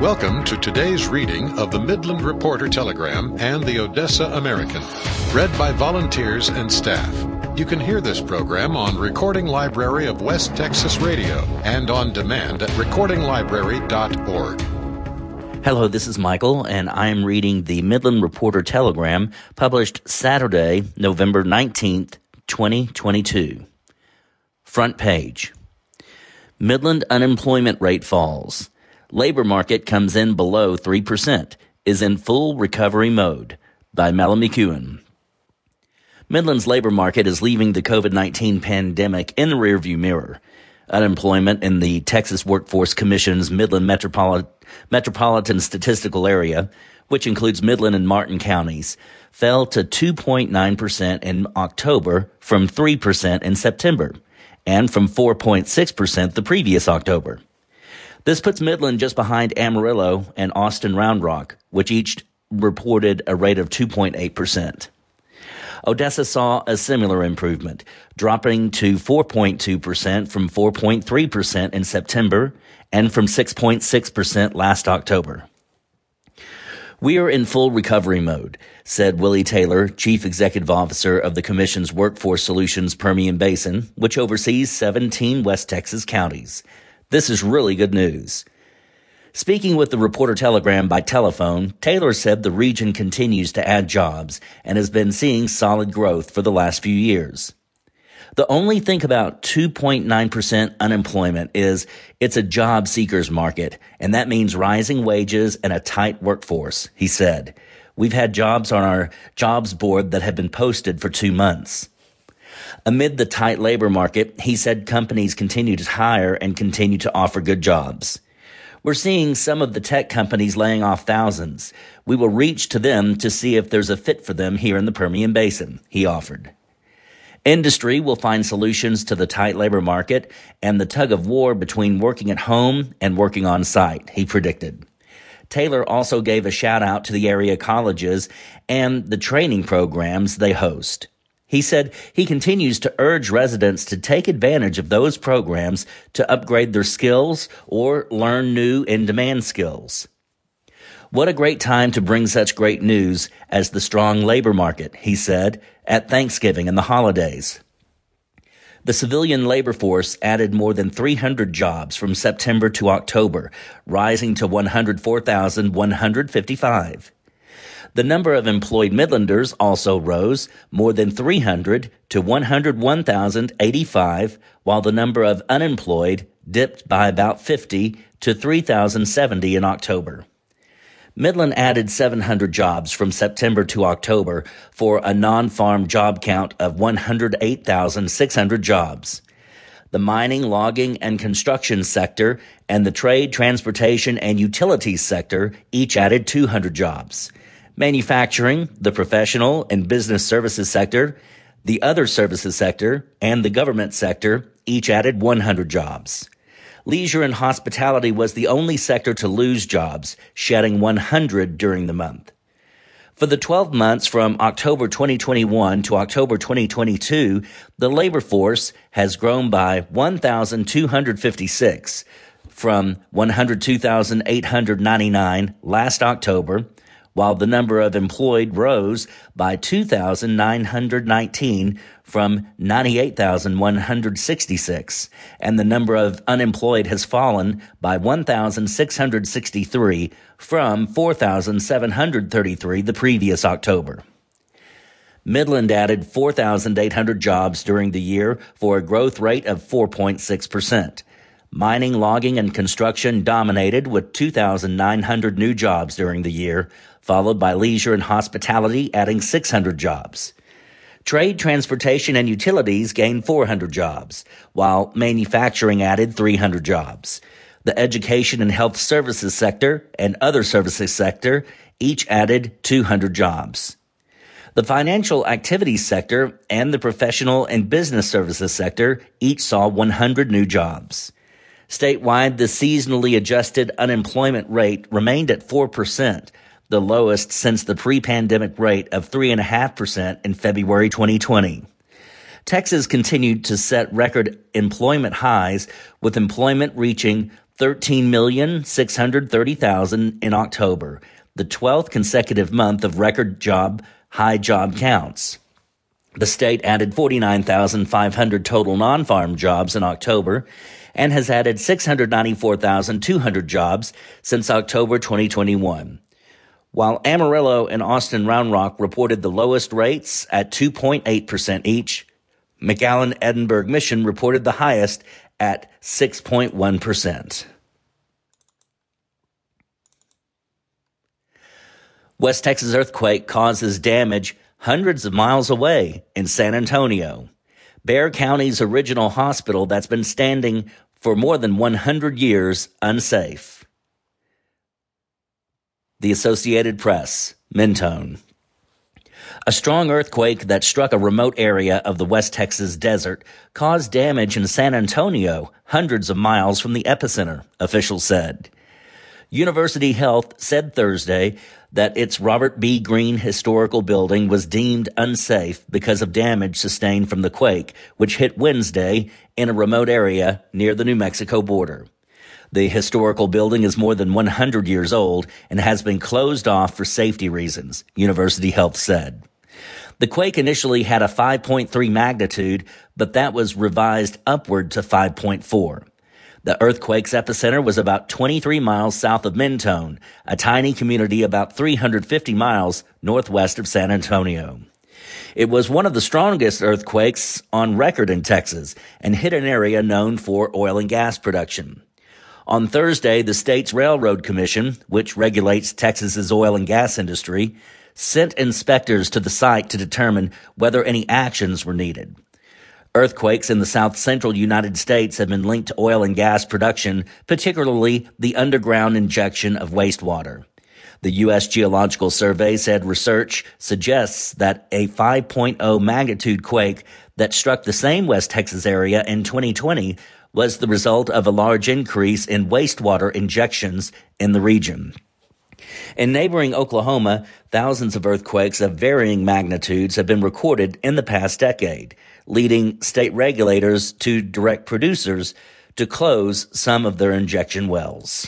Welcome to today's reading of the Midland Reporter Telegram and the Odessa American, read by volunteers and staff. You can hear this program on Recording Library of West Texas Radio and on demand at recordinglibrary.org. Hello, this is Michael, and I am reading the Midland Reporter Telegram, published Saturday, November 19th, 2022. Front page. Midland unemployment rate falls. Labor market comes in below 3%, is in full recovery mode, by Melanie McEwen. Midland's labor market is leaving the COVID-19 pandemic in the rearview mirror. Unemployment in the Texas Workforce Commission's Midland Metropolitan Statistical Area, which includes Midland and Martin counties, fell to 2.9% in October from 3% in September, and from 4.6% the previous October. This puts Midland just behind Amarillo and Austin Round Rock, which each reported a rate of 2.8%. Odessa saw a similar improvement, dropping to 4.2% from 4.3% in September and from 6.6% last October. We are in full recovery mode, said Willie Taylor, Chief Executive Officer of the Commission's Workforce Solutions Permian Basin, which oversees 17 West Texas counties. This is really good news. Speaking with the Reporter Telegram by telephone, Taylor said the region continues to add jobs and has been seeing solid growth for the last few years. The only thing about 2.9% unemployment is it's a job seekers market, and that means rising wages and a tight workforce, he said. We've had jobs on our jobs board that have been posted for 2 months. Amid the tight labor market, he said companies continue to hire and continue to offer good jobs. We're seeing some of the tech companies laying off thousands. We will reach to them to see if there's a fit for them here in the Permian Basin, he offered. Industry will find solutions to the tight labor market and the tug of war between working at home and working on site, he predicted. Taylor also gave a shout out to the area colleges and the training programs they host. He said he continues to urge residents to take advantage of those programs to upgrade their skills or learn new in-demand skills. What a great time to bring such great news as the strong labor market, he said, at Thanksgiving and the holidays. The civilian labor force added more than 300 jobs from September to October, rising to 104,155. The number of employed Midlanders also rose more than 300 to 101,085, while the number of unemployed dipped by about 50 to 3,070 in October. Midland added 700 jobs from September to October for a non-farm job count of 108,600 jobs. The mining, logging, and construction sector and the trade, transportation, and utilities sector each added 200 jobs. Manufacturing, the professional and business services sector, the other services sector, and the government sector each added 100 jobs. Leisure and hospitality was the only sector to lose jobs, shedding 100 during the month. For the 12 months from October 2021 to October 2022, the labor force has grown by 1,256 from 102,899 last October, while the number of employed rose by 2,919 from 98,166, and the number of unemployed has fallen by 1,663 from 4,733 the previous October. Midland added 4,800 jobs during the year for a growth rate of 4.6%. Mining, logging, and construction dominated with 2,900 new jobs during the year, followed by leisure and hospitality adding 600 jobs. Trade, transportation, and utilities gained 400 jobs, while manufacturing added 300 jobs. The education and health services sector and other services sector each added 200 jobs. The financial activities sector and the professional and business services sector each saw 100 new jobs. Statewide, the seasonally adjusted unemployment rate remained at 4%, the lowest since the pre-pandemic rate of 3.5% in February 2020. Texas continued to set record employment highs, with employment reaching 13,630,000 in October, the 12th consecutive month of record high job counts. The state added 49,500 total non-farm jobs in October and has added 694,200 jobs since October 2021. While Amarillo and Austin Round Rock reported the lowest rates at 2.8% each, McAllen Edinburgh Mission reported the highest at 6.1%. West Texas earthquake causes damage hundreds of miles away in San Antonio. Bexar County's original hospital that's been standing for more than 100 years unsafe. The Associated Press, Mentone. A strong earthquake that struck a remote area of the West Texas desert caused damage in San Antonio, hundreds of miles from the epicenter, officials said. University Health said Thursday that its Robert B. Greene Historical Building was deemed unsafe because of damage sustained from the quake, which hit Wednesday in a remote area near the New Mexico border. The historical building is more than 100 years old and has been closed off for safety reasons, University Health said. The quake initially had a 5.3 magnitude, but that was revised upward to 5.4. The earthquake's epicenter was about 23 miles south of Mentone, a tiny community about 350 miles northwest of San Antonio. It was one of the strongest earthquakes on record in Texas and hit an area known for oil and gas production. On Thursday, the state's Railroad Commission, which regulates Texas's oil and gas industry, sent inspectors to the site to determine whether any actions were needed. Earthquakes in the south-central United States have been linked to oil and gas production, particularly the underground injection of wastewater. The U.S. Geological Survey said research suggests that a 5.0 magnitude quake that struck the same West Texas area in 2020 was the result of a large increase in wastewater injections in the region. In neighboring Oklahoma, thousands of earthquakes of varying magnitudes have been recorded in the past decade, leading state regulators to direct producers to close some of their injection wells.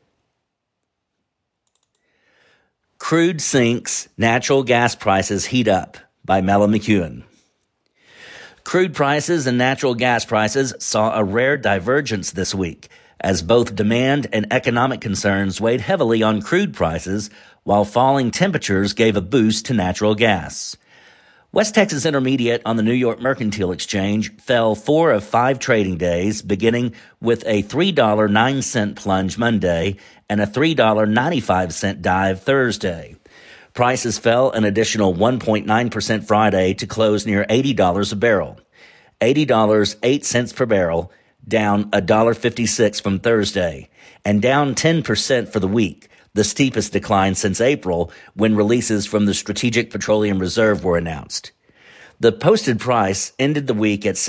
Crude sinks, natural gas prices heat up by Mela McEwen. Crude prices and natural gas prices saw a rare divergence this week, as both demand and economic concerns weighed heavily on crude prices, while falling temperatures gave a boost to natural gas. West Texas Intermediate on the New York Mercantile Exchange fell 4 of 5 trading days, beginning with a $3.09 plunge Monday and a $3.95 dive Thursday. Prices fell an additional 1.9% Friday to close near $80 a barrel. $80.08 per barrel, down $1.56 from Thursday, and down 10% for the week, the steepest decline since April, when releases from the Strategic Petroleum Reserve were announced. The posted price ended the week at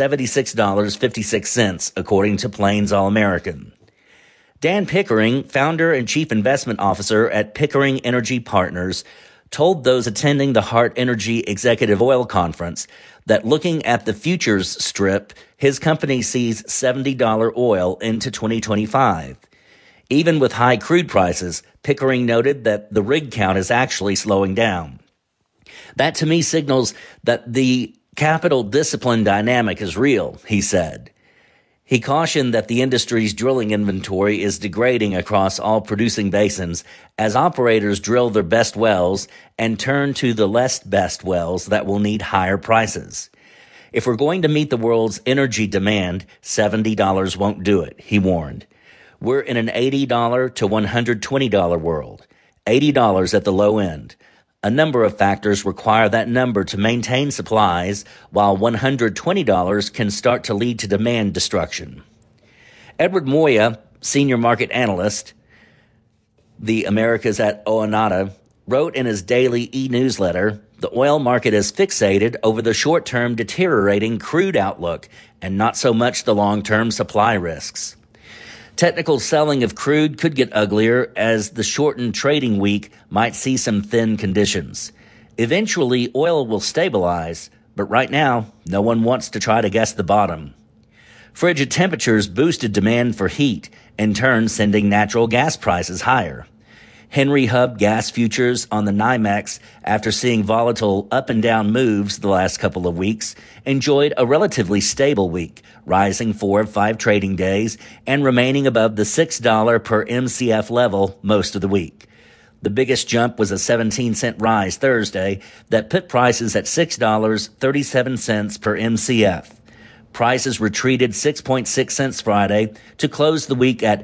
$76.56, according to Plains All-American. Dan Pickering, founder and chief investment officer at Pickering Energy Partners, told those attending the Hart Energy Executive Oil Conference that looking at the futures strip, his company sees $70 oil into 2025. Even with high crude prices, Pickering noted that the rig count is actually slowing down. That to me signals that the capital discipline dynamic is real, he said. He cautioned that the industry's drilling inventory is degrading across all producing basins as operators drill their best wells and turn to the less best wells that will need higher prices. If we're going to meet the world's energy demand, $70 won't do it, he warned. We're in an $80 to $120 world, $80 at the low end. A number of factors require that number to maintain supplies, while $120 can start to lead to demand destruction. Edward Moya, senior market analyst, the Americas at Oonata, wrote in his daily e-newsletter, the oil market is fixated over the short-term deteriorating crude outlook and not so much the long-term supply risks. Technical selling of crude could get uglier as the shortened trading week might see some thin conditions. Eventually, oil will stabilize, but right now, no one wants to try to guess the bottom. Frigid temperatures boosted demand for heat, in turn sending natural gas prices higher. Henry Hub gas futures on the NYMEX, after seeing volatile up and down moves the last couple of weeks, enjoyed a relatively stable week, rising 4 of 5 trading days and remaining above the $6 per MCF level most of the week. The biggest jump was a 17-cent rise Thursday that put prices at $6.37 per MCF. Prices retreated 6.6 cents Friday to close the week at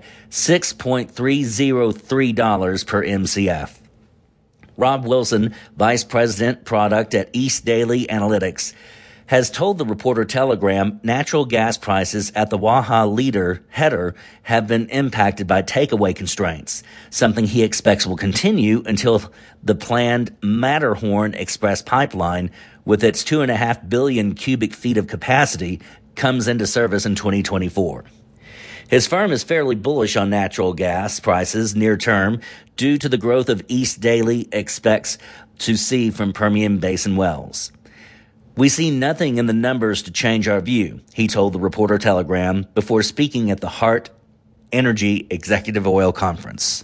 $6.303 per MCF. Rob Wilson, Vice President Product at East Daily Analytics, has told the Reporter Telegram natural gas prices at the Waha header have been impacted by takeaway constraints, something he expects will continue until the planned Matterhorn Express pipeline, with its 2.5 billion cubic feet of capacity, comes into service in 2024. His firm is fairly bullish on natural gas prices near term due to the growth of East Daily expects to see from Permian Basin wells. We see nothing in the numbers to change our view, he told the Reporter Telegram before speaking at the Hart Energy Executive Oil Conference.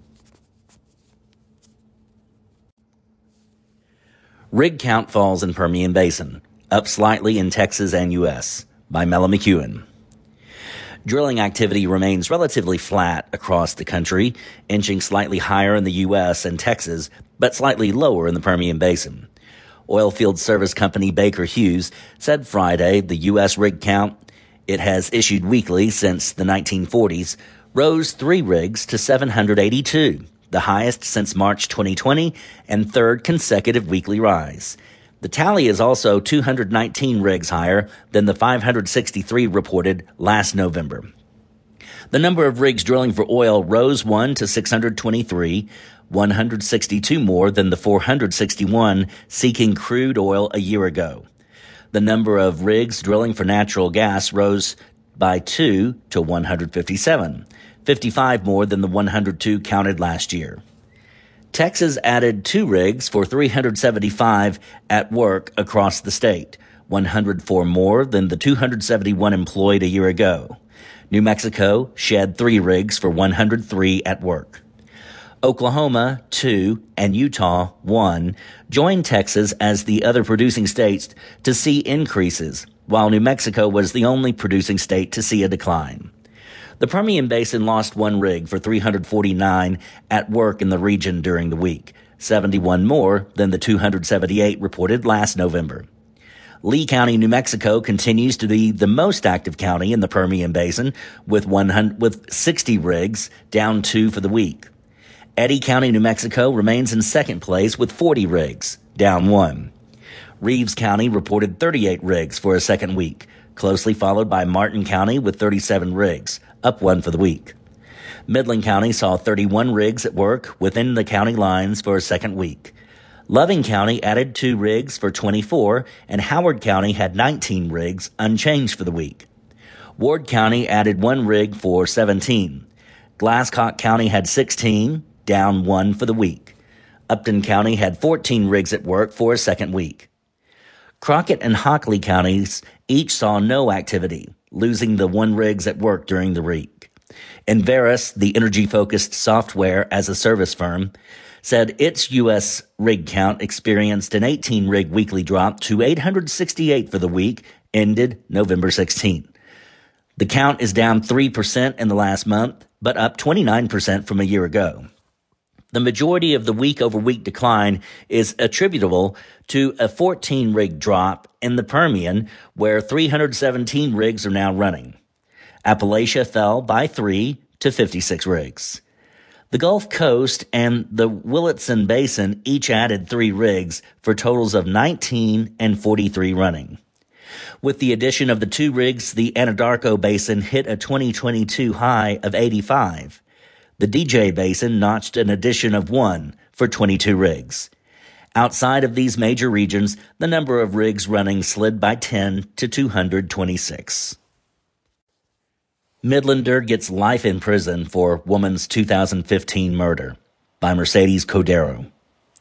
Rig count falls in Permian Basin, up slightly in Texas and U.S., by Mella McEwen. Drilling activity remains relatively flat across the country, inching slightly higher in the U.S. and Texas, but slightly lower in the Permian Basin. Oilfield service company Baker Hughes said Friday the U.S. rig count, it has issued weekly since the 1940s, rose 3 rigs to 782, the highest since March 2020 and third consecutive weekly rise. The tally is also 219 rigs higher than the 563 reported last November. The number of rigs drilling for oil rose 1 to 623, 162 more than the 461 seeking crude oil a year ago. The number of rigs drilling for natural gas rose by 2 to 157, 55 more than the 102 counted last year. Texas added 2 rigs for 375 at work across the state, 104 more than the 271 employed a year ago. New Mexico shed 3 rigs for 103 at work. Oklahoma, 2, and Utah, 1, joined Texas as the other producing states to see increases, while New Mexico was the only producing state to see a decline. The Permian Basin lost 1 rig for 349 at work in the region during the week, 71 more than the 278 reported last November. Lee County, New Mexico continues to be the most active county in the Permian Basin with 60 rigs, down 2 for the week. Eddy County, New Mexico remains in second place with 40 rigs, down 1. Reeves County reported 38 rigs for a second week, closely followed by Martin County with 37 rigs, up 1 for the week. Midland County saw 31 rigs at work within the county lines for a second week. Loving County added 2 rigs for 24, and Howard County had 19 rigs, unchanged for the week. Ward County added 1 rig for 17. Glasscock County had 16, down 1 for the week. Upton County had 14 rigs at work for a second week. Crockett and Hockley counties each saw no activity, losing the 1 rigs at work during the week. Enverus, the energy-focused software as a service firm, said its U.S. rig count experienced an 18-rig weekly drop to 868 for the week, ended November 16. The count is down 3% in the last month, but up 29% from a year ago. The majority of the week-over-week decline is attributable to a 14-rig drop in the Permian, where 317 rigs are now running. Appalachia fell by 3 to 56 rigs. The Gulf Coast and the Williston Basin each added 3 rigs for totals of 19 and 43 running. With the addition of the 2 rigs, the Anadarko Basin hit a 2022 high of 85. The DJ Basin notched an addition of 1 for 22 rigs. Outside of these major regions, the number of rigs running slid by 10 to 226. Midlander gets life in prison for woman's 2015 murder, by Mercedes Cordero.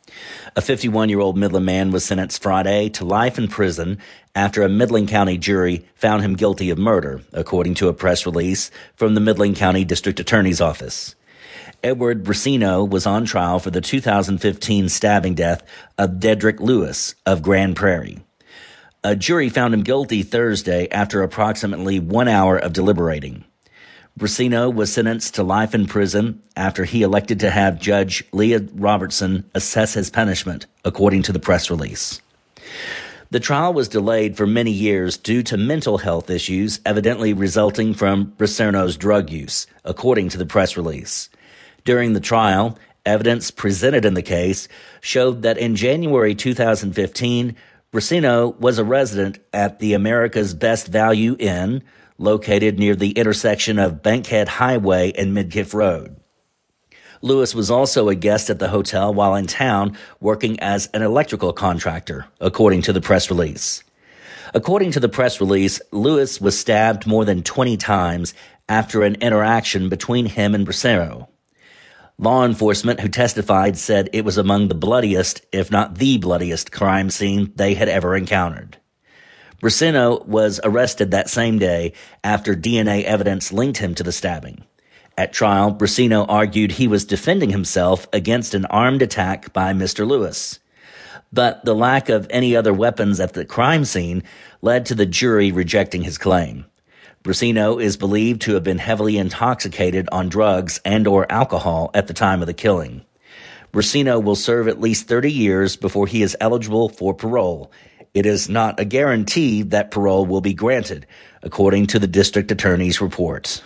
A 51-year-old Midland man was sentenced Friday to life in prison after a Midland County jury found him guilty of murder, according to a press release from the Midland County District Attorney's Office. Edward Brasino was on trial for the 2015 stabbing death of Dedrick Lewis of Grand Prairie. A jury found him guilty Thursday after approximately 1 hour of deliberating. Brasino was sentenced to life in prison after he elected to have Judge Leah Robertson assess his punishment, according to the press release. The trial was delayed for many years due to mental health issues evidently resulting from Brasino's drug use, according to the press release. During the trial, evidence presented in the case showed that in January 2015, Brasino was a resident at the America's Best Value Inn, located near the intersection of Bankhead Highway and Midkiff Road. Lewis was also a guest at the hotel while in town working as an electrical contractor, according to the press release. According to the press release, Lewis was stabbed more than 20 times after an interaction between him and Brasino. Law enforcement who testified said it was among the bloodiest, if not the bloodiest, crime scene they had ever encountered. Brasino was arrested that same day after DNA evidence linked him to the stabbing. At trial, Brasino argued he was defending himself against an armed attack by Mr. Lewis. But the lack of any other weapons at the crime scene led to the jury rejecting his claim. Brasino is believed to have been heavily intoxicated on drugs and or alcohol at the time of the killing. Brasino will serve at least 30 years before he is eligible for parole. It is not a guarantee that parole will be granted, according to the district attorney's report.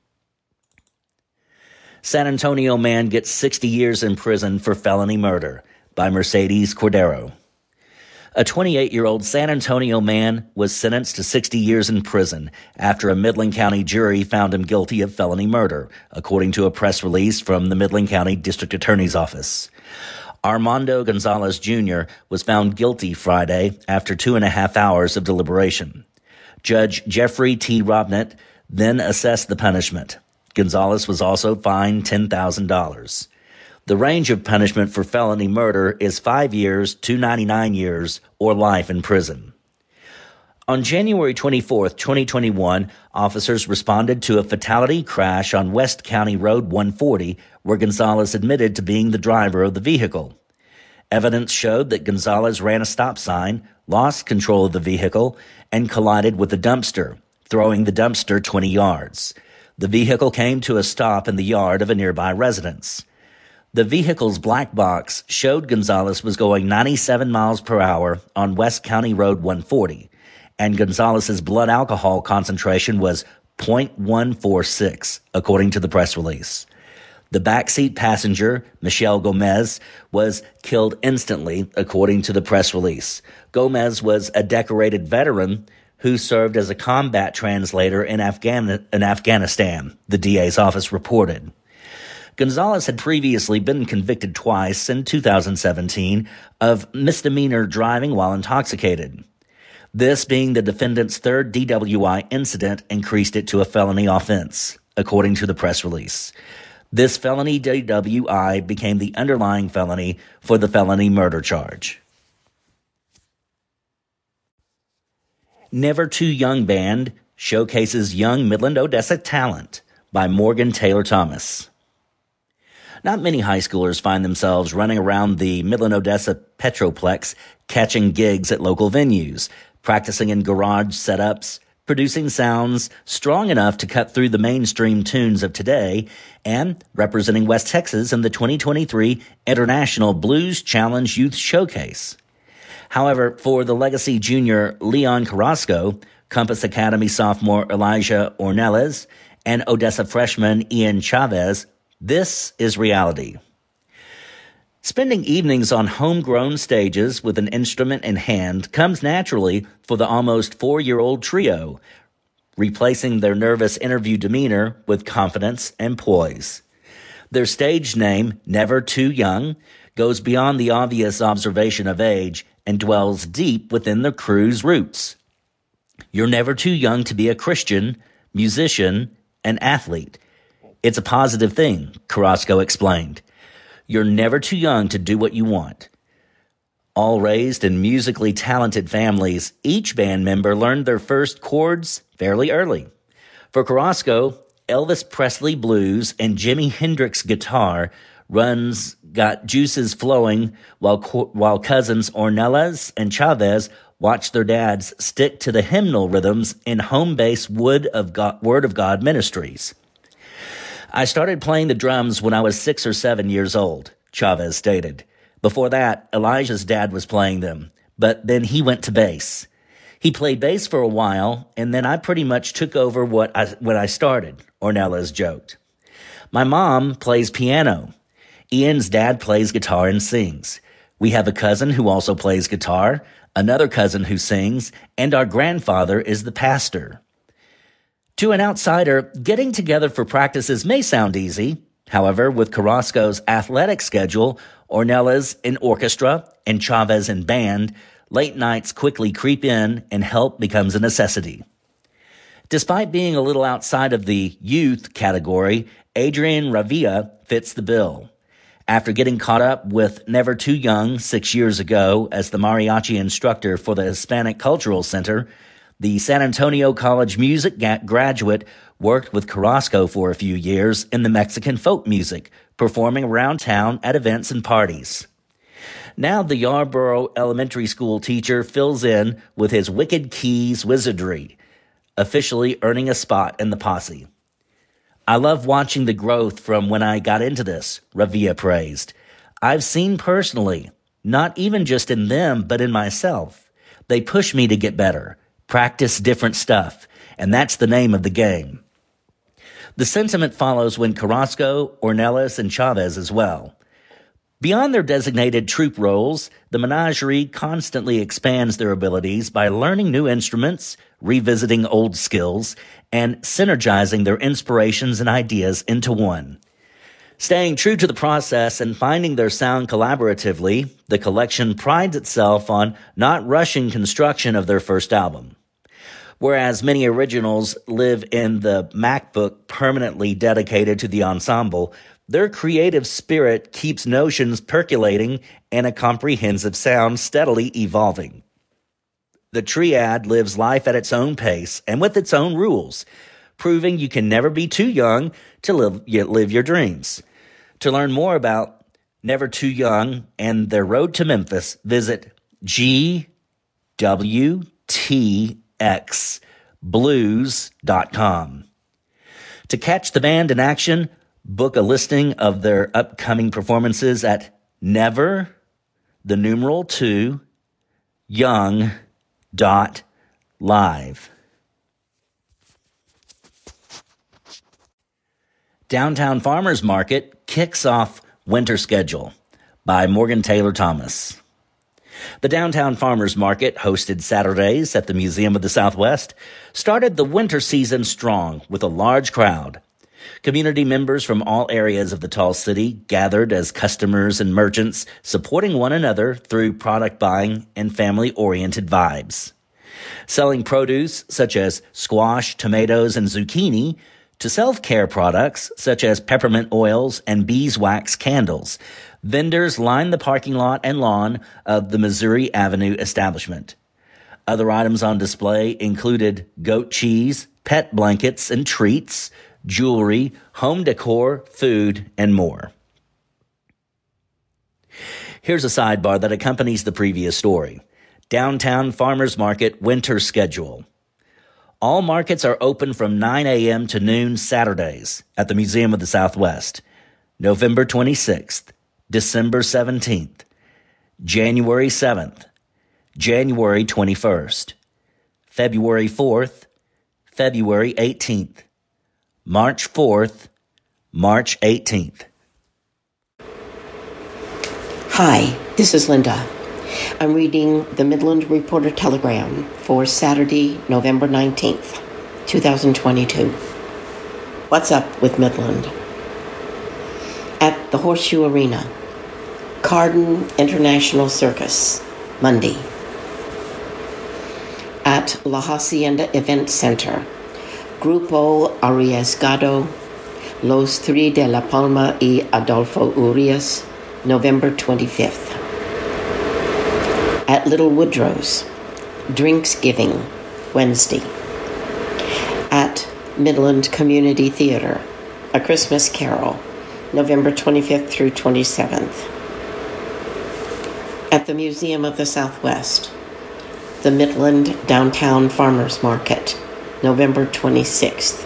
San Antonio man gets 60 years in prison for felony murder, by Mercedes Cordero. A 28-year-old San Antonio man was sentenced to 60 years in prison after a Midland County jury found him guilty of felony murder, according to a press release from the Midland County District Attorney's Office. Armando Gonzalez Jr. was found guilty Friday after 2.5 hours of deliberation. Judge Jeffrey T. Robnett then assessed the punishment. Gonzalez was also fined $10,000. The range of punishment for felony murder is 5 years to 99 years or life in prison. On January 24, 2021, officers responded to a fatality crash on West County Road 140, where Gonzalez admitted to being the driver of the vehicle. Evidence showed that Gonzalez ran a stop sign, lost control of the vehicle, and collided with a dumpster, throwing the dumpster 20 yards. The vehicle came to a stop in the yard of a nearby residence. The vehicle's black box showed Gonzalez was going 97 miles per hour on West County Road 140, and Gonzalez's blood alcohol concentration was 0.146, according to the press release. The backseat passenger, Michelle Gomez, was killed instantly, according to the press release. Gomez was a decorated veteran who served as a combat translator in Afghanistan, the DA's office reported. Gonzalez had previously been convicted twice in 2017 of misdemeanor driving while intoxicated. This being the defendant's third DWI incident increased it to a felony offense, according to the press release. This felony DWI became the underlying felony for the felony murder charge. Never Too Young Band showcases young Midland Odessa talent by Morgan Taylor Thomas. Not many high schoolers find themselves running around the Midland Odessa Petroplex catching gigs at local venues, practicing in garage setups, producing sounds strong enough to cut through the mainstream tunes of today, and representing West Texas in the 2023 International Blues Challenge Youth Showcase. However, for the Legacy junior Leon Carrasco, Compass Academy sophomore Elijah Ornelas, and Odessa freshman Ian Chavez, this is reality. Spending evenings on homegrown stages with an instrument in hand comes naturally for the almost 4-year-old trio, replacing their nervous interview demeanor with confidence and poise. Their stage name, Never Too Young, goes beyond the obvious observation of age and dwells deep within the crew's roots. You're never too young to be a Christian, musician, and athlete. It's a positive thing, Carrasco explained. You're never too young to do what you want. All raised in musically talented families, each band member learned their first chords fairly early. For Carrasco, Elvis Presley blues and Jimi Hendrix guitar got juices flowing while cousins Ornelas and Chavez watched their dads stick to the hymnal rhythms in home-based Word of God ministries. I started playing the drums when I was 6 or 7 years old, Chavez stated. Before that, Elijah's dad was playing them, but then he went to bass. He played bass for a while, and then I pretty much took over when I started, Ornelas joked. My mom plays piano. Ian's dad plays guitar and sings. We have a cousin who also plays guitar, another cousin who sings, and our grandfather is the pastor. To an outsider, getting together for practices may sound easy. However, with Carrasco's athletic schedule, Ornelas in orchestra, and Chavez in band, late nights quickly creep in and help becomes a necessity. Despite being a little outside of the youth category, Adrian Ravia fits the bill. After getting caught up with Never Too Young 6 years ago as the mariachi instructor for the Hispanic Cultural Center, the San Antonio College music graduate worked with Carrasco for a few years in the Mexican folk music, performing around town at events and parties. Now the Yarborough Elementary School teacher fills in with his Wicked Keys wizardry, officially earning a spot in the posse. I love watching the growth from when I got into this, Ravia praised. I've seen personally, not even just in them, but in myself. They push me to get better, practice different stuff, and that's the name of the game. The sentiment follows when Carrasco, Ornelas, and Chavez as well. Beyond their designated troupe roles, the menagerie constantly expands their abilities by learning new instruments, revisiting old skills, and synergizing their inspirations and ideas into one. Staying true to the process and finding their sound collaboratively, the collection prides itself on not rushing construction of their first album. Whereas many originals live in the MacBook permanently dedicated to the ensemble, their creative spirit keeps notions percolating and a comprehensive sound steadily evolving. The triad lives life at its own pace and with its own rules, proving you can never be too young to live your dreams. To learn more about Never Too Young and their road to Memphis, visit gwtxblues.com. To catch the band in action, book a listing of their upcoming performances at never2young.live. Downtown Farmers Market kicks off winter schedule by Morgan Taylor Thomas. The Downtown Farmers Market, hosted Saturdays at the Museum of the Southwest, started the winter season strong with a large crowd. Community members from all areas of the tall city gathered as customers and merchants, supporting one another through product buying and family-oriented vibes. Selling produce such as squash, tomatoes, and zucchini, to self-care products such as peppermint oils and beeswax candles, vendors lined the parking lot and lawn of the Missouri Avenue establishment. Other items on display included goat cheese, pet blankets and treats, jewelry, home decor, food, and more. Here's a sidebar that accompanies the previous story. Downtown Farmers Market winter schedule. All markets are open from 9 a.m. to noon Saturdays at the Museum of the Southwest. November 26th, December 17th, January 7th, January 21st, February 4th, February 18th, March 4th, March 18th. Hi, this is Linda. I'm reading the Midland Reporter Telegram for Saturday, November 19th, 2022. What's up with Midland? At the Horseshoe Arena, Carden International Circus, Monday. At La Hacienda Event Center, Grupo Arriesgado, Los Three de la Palma y Adolfo Urias, November 25th. At Little Woodrow's, Drinks Giving, Wednesday. At Midland Community Theater, A Christmas Carol, November 25th through 27th. At the Museum of the Southwest, the Midland Downtown Farmers Market, November 26th.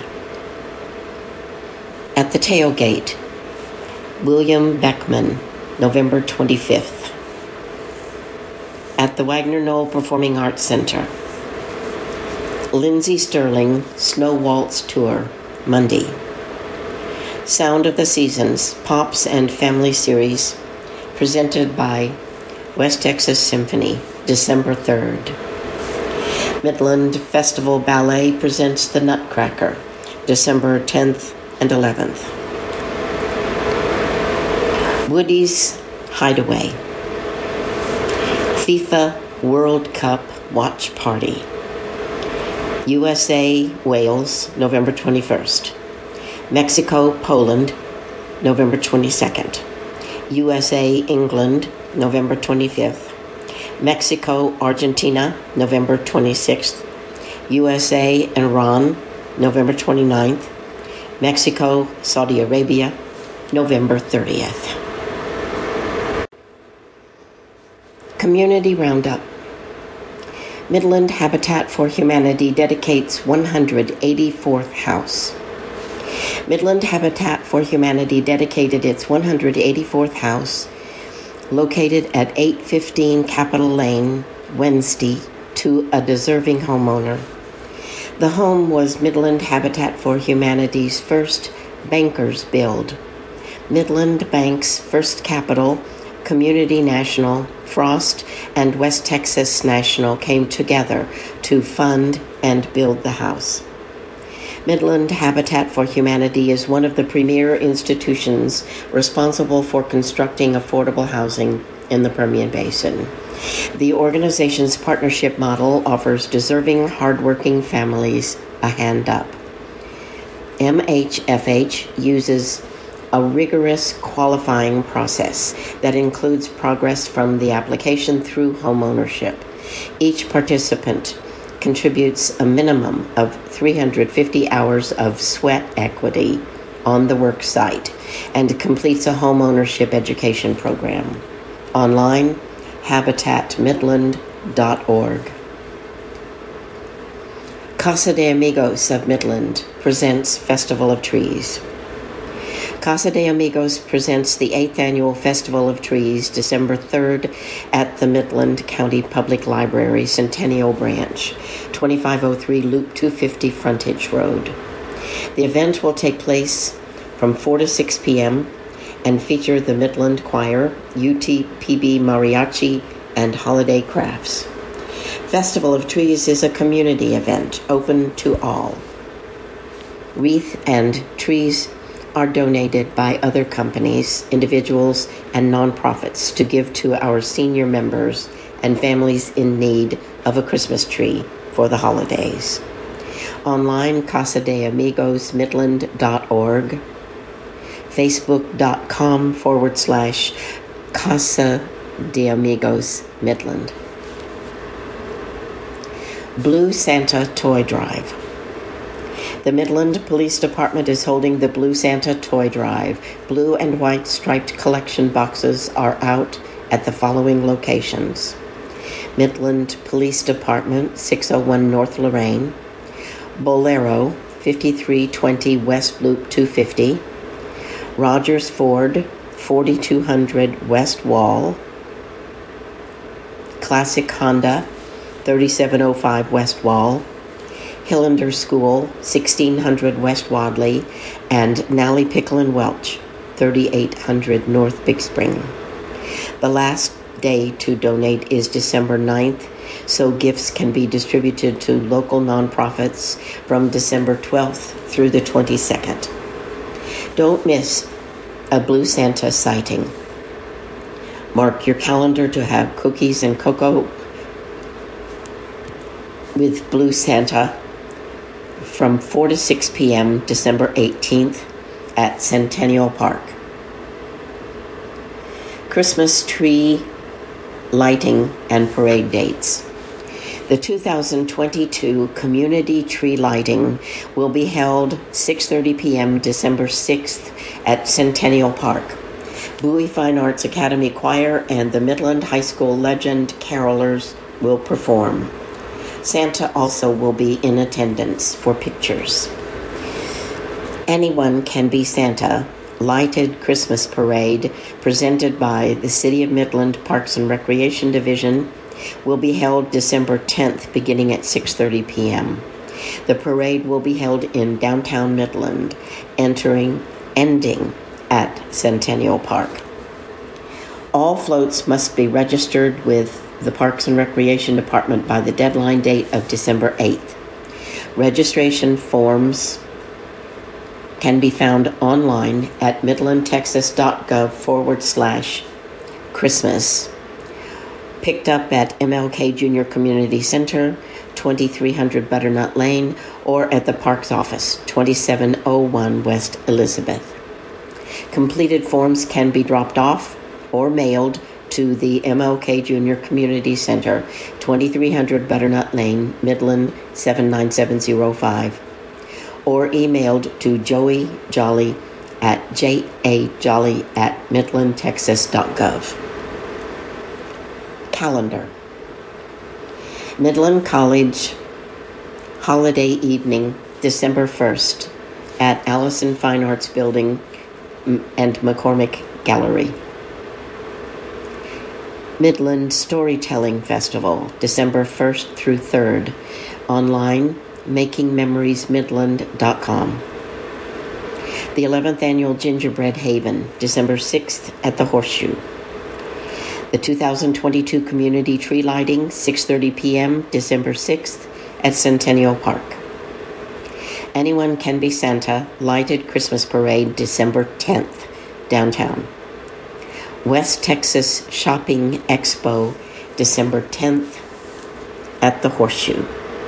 At the Tailgate, William Beckman, November 25th. At the Wagner Knoll Performing Arts Center, Lindsey Sterling Snow Waltz Tour, Monday. Sound of the Seasons, Pops and Family Series, presented by West Texas Symphony, December 3rd. Midland Festival Ballet presents The Nutcracker, December 10th and 11th. Woody's Hideaway, FIFA World Cup Watch Party, USA Wales, November 21st. Mexico Poland, November 22nd. USA England, November 25th. Mexico Argentina, November 26th. USA Iran, November 29th. Mexico Saudi Arabia, November 30th. Community Roundup. Midland Habitat for Humanity dedicates 184th house. Midland Habitat for Humanity dedicated its 184th house, located at 815 Capitol Lane, Wednesday, to a deserving homeowner. The home was Midland Habitat for Humanity's first bankers build. Midland Bank's First Capital, Community National, Frost, and West Texas National came together to fund and build the house. Midland Habitat for Humanity is one of the premier institutions responsible for constructing affordable housing in the Permian Basin. The organization's partnership model offers deserving, hardworking families a hand up. MHFH uses a rigorous qualifying process that includes progress from the application through homeownership. Each participant contributes a minimum of 350 hours of sweat equity on the work site and completes a homeownership education program. Online, habitatmidland.org. Casa de Amigos of Midland presents Festival of Trees. Casa de Amigos presents the 8th Annual Festival of Trees, December 3rd at the Midland County Public Library Centennial Branch, 2503 Loop 250 Frontage Road. The event will take place from 4 to 6 p.m. and feature the Midland Choir, UTPB Mariachi, and Holiday Crafts. Festival of Trees is a community event open to all. Wreath and trees are donated by other companies, individuals, and nonprofits to give to our senior members and families in need of a Christmas tree for the holidays. Online, casadeamigosmidland.org, facebook.com/Casa de Amigos Midland. Blue Santa Toy Drive. The Midland Police Department is holding the Blue Santa Toy Drive. Blue and white striped collection boxes are out at the following locations: Midland Police Department, 601 North Lorraine; Bolero, 5320 West Loop 250; Rogers Ford, 4200 West Wall; Classic Honda, 3705 West Wall; Hillander School, 1600 West Wadley; and Nally Pickle and Welch, 3800 North Big Spring. The last day to donate is December 9th, so gifts can be distributed to local nonprofits from December 12th through the 22nd. Don't miss a Blue Santa sighting. Mark your calendar to have cookies and cocoa with Blue Santa from 4 to 6 p.m. December 18th at Centennial Park. Christmas tree lighting, and parade dates. The 2022 Community Tree Lighting will be held 6:30 p.m. December 6th at Centennial Park. Bowie Fine Arts Academy Choir and the Midland High School Legend Carolers will perform. Santa also will be in attendance for pictures. Anyone Can Be Santa Lighted Christmas Parade, presented by the City of Midland Parks and Recreation Division, will be held December 10th, beginning at 6:30 p.m. The parade will be held in downtown Midland, ending at Centennial Park. All floats must be registered with the Parks and Recreation Department by the deadline date of December 8th. Registration forms can be found online at midlandtexas.gov/Christmas. Picked up at MLK Junior Community Center, 2300 Butternut Lane, or at the Parks Office, 2701 West Elizabeth. Completed forms can be dropped off or mailed to the MLK Junior Community Center, 2300 Butternut Lane, Midland 79705, or emailed to Joey Jolly at jajolly@midlandtexas.gov. Calendar. Midland College Holiday Evening, December 1st, at Allison Fine Arts Building and McCormick Gallery. Midland Storytelling Festival, December 1st through 3rd, online, makingmemoriesmidland.com. The 11th Annual Gingerbread Haven, December 6th at the Horseshoe. The 2022 Community Tree Lighting, 6:30 p.m., December 6th at Centennial Park. Anyone Can Be Santa Lighted Christmas Parade, December 10th, downtown. West Texas Shopping Expo, December 10th at the Horseshoe.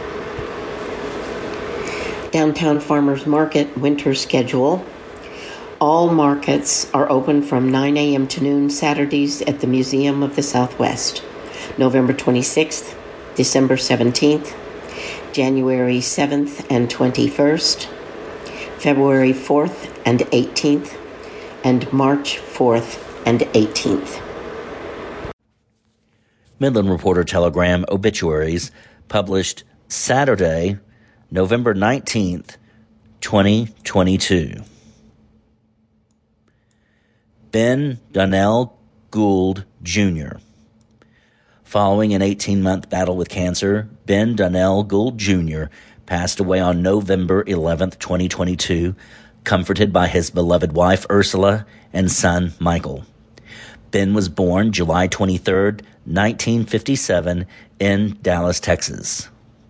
Downtown Farmers Market winter schedule. All markets are open from 9 a.m. to noon Saturdays at the Museum of the Southwest. November 26th, December 17th, January 7th and 21st, February 4th and 18th, and March 4th and 18th. Midland Reporter Telegram obituaries published Saturday, November 19th, 2022. Ben Donnell Gould, Jr. Following an 18-month battle with cancer, Ben Donnell Gould, Jr. passed away on November 11th, 2022, comforted by his beloved wife, Ursula, and son, Michael. Ben was born July 23rd, 1957, in Dallas, Texas.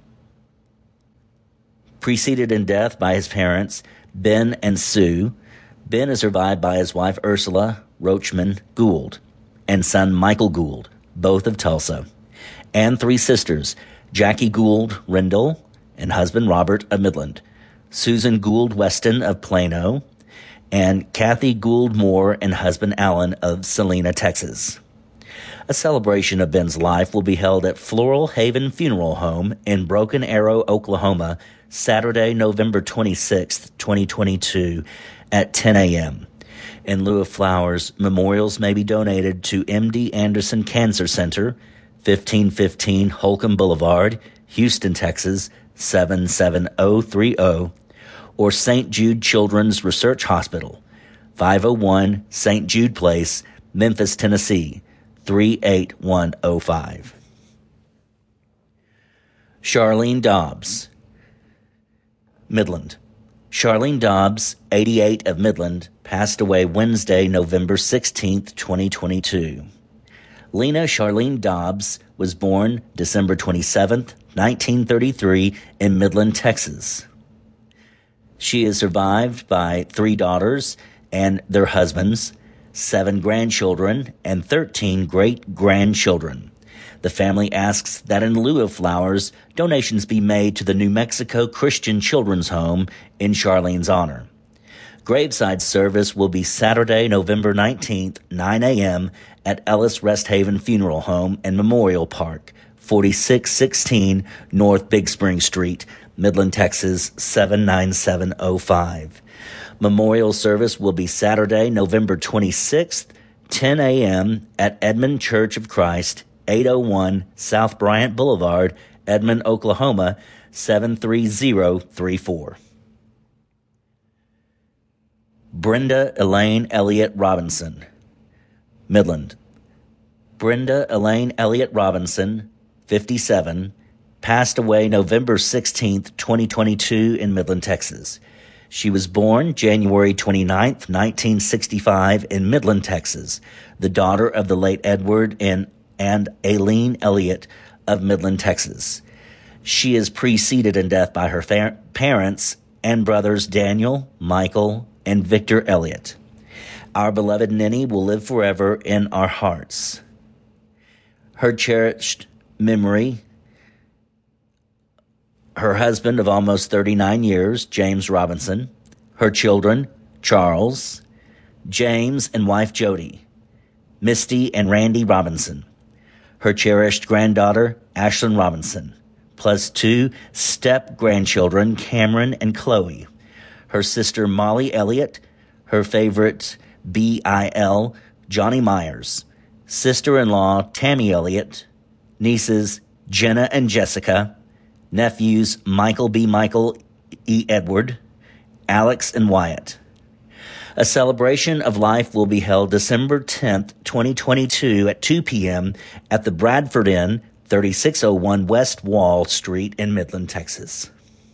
Preceded in death by his parents, Ben and Sue, Ben is survived by his wife Ursula Roachman Gould and son Michael Gould, both of Tulsa, and three sisters, Jackie Gould Rendell and husband Robert of Midland, Susan Gould Weston of Plano, and Kathy Gould Moore and husband Alan of Salina, Texas. A celebration of Ben's life will be held at Floral Haven Funeral Home in Broken Arrow, Oklahoma, Saturday, November 26th, 2022, at 10 a.m. In lieu of flowers, memorials may be donated to MD Anderson Cancer Center, 1515 Holcomb Boulevard, Houston, Texas, 77030, or St. Jude Children's Research Hospital, 501 St. Jude Place, Memphis, Tennessee, 38105. Charlene Dobbs, Midland. Charlene Dobbs, 88, of Midland, passed away Wednesday, November 16th, 2022. Lena Charlene Dobbs was born December 27th, 1933, in Midland, Texas. She is survived by 3 daughters and their husbands, 7 grandchildren, and 13 great-grandchildren. The family asks that in lieu of flowers, donations be made to the New Mexico Christian Children's Home in Charlene's honor. Graveside service will be Saturday, November 19th, 9 a.m. at Ellis Rest Haven Funeral Home and Memorial Park, 4616 North Big Spring Street, Midland, Texas, 79705. Memorial service will be Saturday, November 26th, 10 a.m. at Edmond Church of Christ, 801 South Bryant Boulevard, Edmond, Oklahoma, 73034. Brenda Elaine Elliott Robinson, Midland. Brenda Elaine Elliott Robinson, 57, passed away November 16, 2022 in Midland, Texas. She was born January 29, 1965 in Midland, Texas, the daughter of the late Edward and Aileen Elliott of Midland, Texas. She is preceded in death by her parents and brothers Daniel, Michael, and Victor Elliott. Our beloved Ninny will live forever in our hearts. Her cherished memory, her husband of almost 39 years, James Robinson, her children, Charles, James and wife Jody, Misty and Randy Robinson, her cherished granddaughter, Ashlyn Robinson, plus 2 step-grandchildren, Cameron and Chloe, her sister Molly Elliott, her favorite B.I.L., Johnny Myers, sister-in-law Tammy Elliott, nieces Jenna and Jessica, nephews Michael B. Michael E. Edward, Alex and Wyatt. A celebration of life will be held December 10th, 2022 at 2 p.m. at the Bradford Inn, 3601 West Wall Street in Midland, Texas.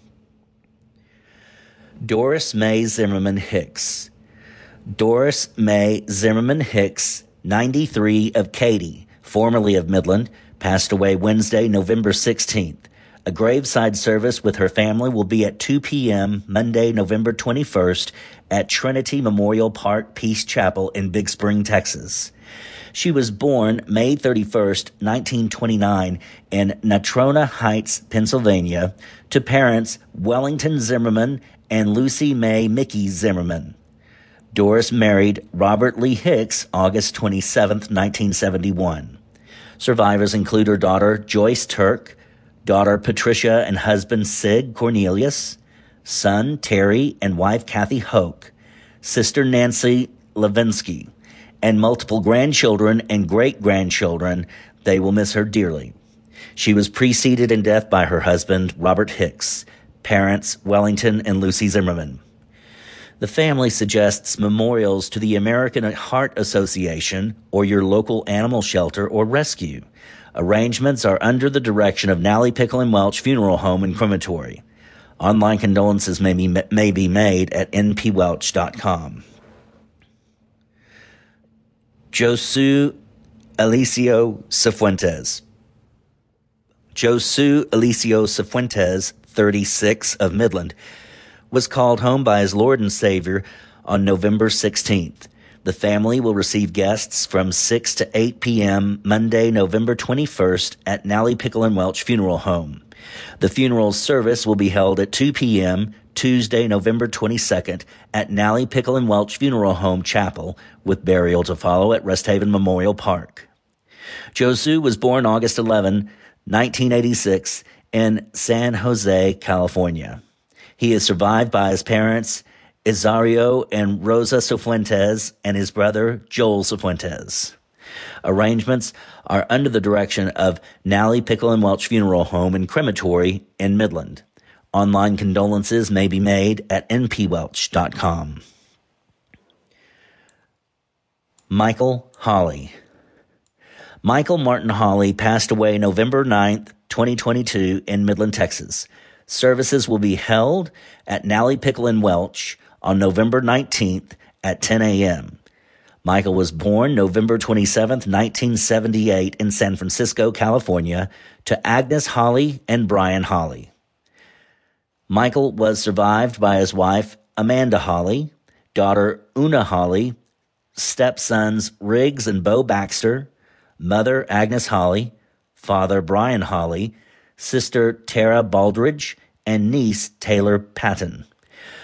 Doris May Zimmerman Hicks. Doris May Zimmerman Hicks, 93, of Katy, formerly of Midland, passed away Wednesday, November 16th. A graveside service with her family will be at 2 p.m. Monday, November 21st at Trinity Memorial Park Peace Chapel in Big Spring, Texas. She was born May 31st, 1929 in Natrona Heights, Pennsylvania, to parents Wellington Zimmerman and Lucy May Mickey Zimmerman. Doris married Robert Lee Hicks August 27, 1971. Survivors include her daughter Joyce Turk, daughter Patricia and husband Sig Cornelius, son Terry and wife Kathy Hoke, sister Nancy Levinsky, and multiple grandchildren and great-grandchildren. They will miss her dearly. She was preceded in death by her husband, Robert Hicks, parents Wellington and Lucy Zimmerman. The family suggests memorials to the American Heart Association or your local animal shelter or rescue. Arrangements are under the direction of Nally Pickle and Welch Funeral Home and Crematory. Online condolences may be made at npwelch.com. Josu Alicio Cifuentes. Josu Alicio Cifuentes, 36, of Midland, was called home by his Lord and Savior on November 16th. The family will receive guests from 6 to 8 p.m. Monday, November 21st at Nally Pickle and Welch Funeral Home. The funeral service will be held at 2 p.m. Tuesday, November 22nd at Nally Pickle and Welch Funeral Home Chapel, with burial to follow at Rest Haven Memorial Park. Josu was born August 11, 1986 in San Jose, California. He is survived by his parents, Isario and Rosa Cifuentes, and his brother, Joel Cifuentes. Arrangements are under the direction of Nally Pickle and Welch Funeral Home and Crematory in Midland. Online condolences may be made at npwelch.com. Michael Hawley. Michael Martin Hawley passed away November 9th, 2022 in Midland, Texas. Services will be held at Nally Pickle and Welch on November 19th at 10 a.m. Michael was born November 27th, 1978 in San Francisco, California, to Agnes Hawley and Brian Hawley. Michael was survived by his wife, Amanda Hawley, daughter Una Hawley, stepsons Riggs and Bo Baxter, mother Agnes Hawley, father Brian Hawley, sister Tara Baldridge, and niece Taylor Patton.